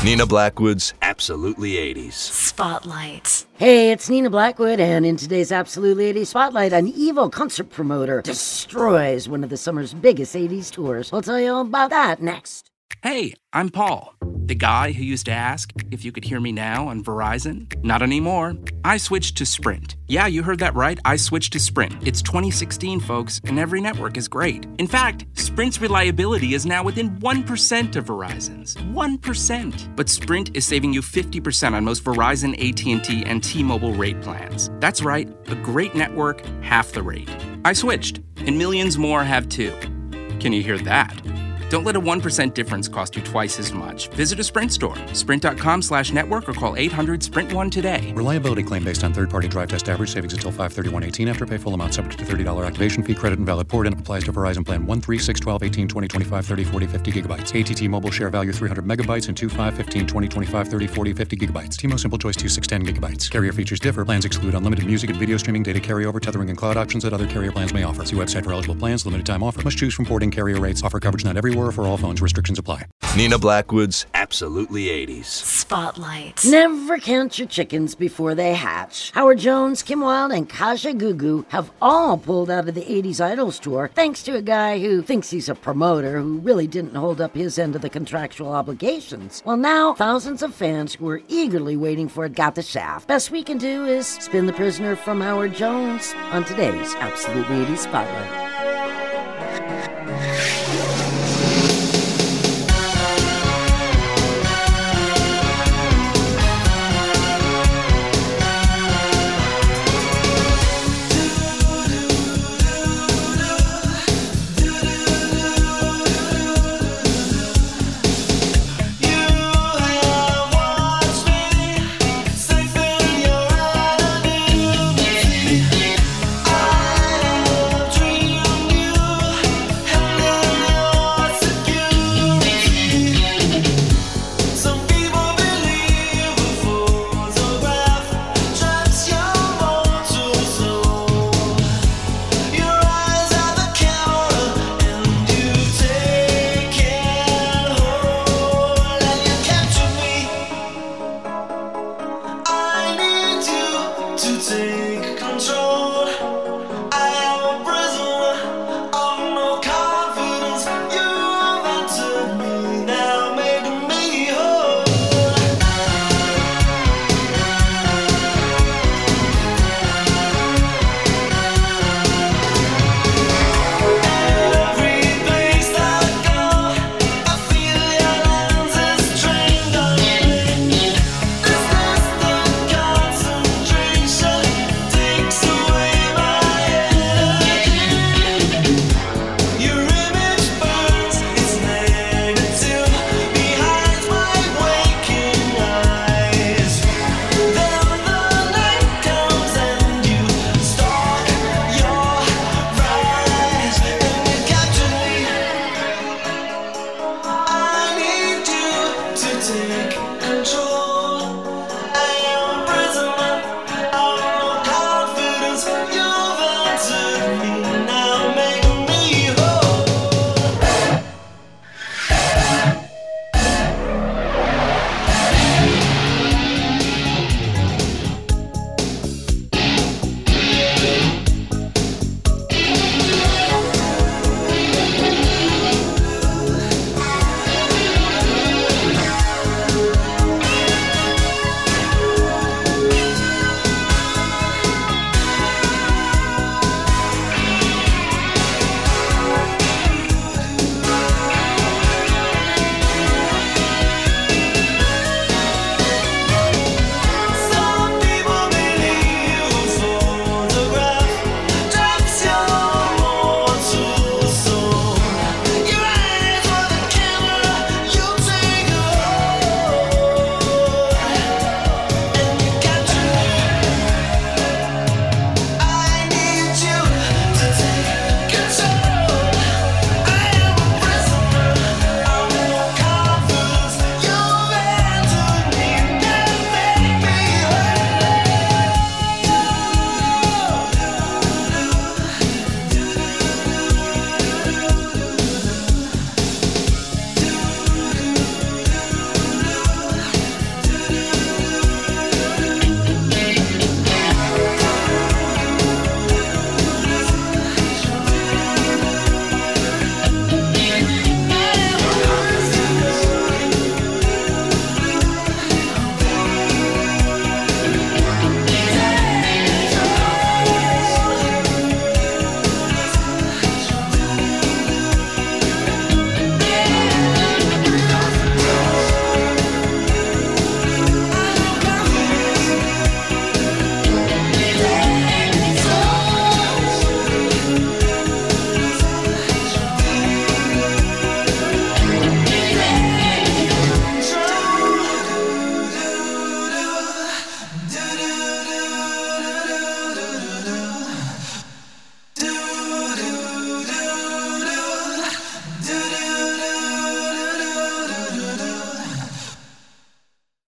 Nina Blackwood's Absolutely 80s. Spotlight. Hey, it's Nina Blackwood, and in today's Absolutely 80s Spotlight, an evil concert promoter destroys one of the summer's biggest 80s tours. We'll tell you all about that next. Hey, I'm Paul, the guy who used to ask if you could hear me now on Verizon. Not anymore. I switched to Sprint. Yeah, you heard that right. I switched to Sprint. It's 2016, folks, and every network is great. In fact, Sprint's reliability is now within 1% of Verizon's. 1%. But Sprint is saving you 50% on most Verizon, AT&T, and T-Mobile rate plans. That's right, a great network, half the rate. I switched, and millions more have too. Can you hear that? Don't let a 1% difference cost you twice as much. Visit a Sprint store, sprint.com/network, or call 800-SPRINT1 today. Reliability claim based on third-party drive test average savings until 5/31/18 after pay full amount subject to $30 activation fee credit and valid port and applies to Verizon plan 1, 3, 6, 12, 18, 20, 25, 30, 40, 50 gigabytes. AT&T Mobile share value 300 megabytes and 2, 5, 15, 20, 25, 30, 40, 50 gigabytes. T-Mo Simple Choice 2, 6, 10 gigabytes. Carrier features differ. Plans exclude unlimited music and video streaming, data carryover, tethering, and cloud options that other carrier plans may offer. See website for eligible plans. Limited time offer. Must choose from porting carrier rates. Offer coverage not everywhere or for all phones. Restrictions apply. Nina Blackwood's Absolutely 80s. Spotlight. Never count your chickens before they hatch. Howard Jones, Kim Wilde, and Kaja Gugu have all pulled out of the 80s Idols tour thanks to a guy who thinks he's a promoter who really didn't hold up his end of the contractual obligations. Well, now thousands of fans who were eagerly waiting for it got the shaft. Best we can do is spin the prisoner from Howard Jones on today's Absolutely 80s Spotlight. Take control.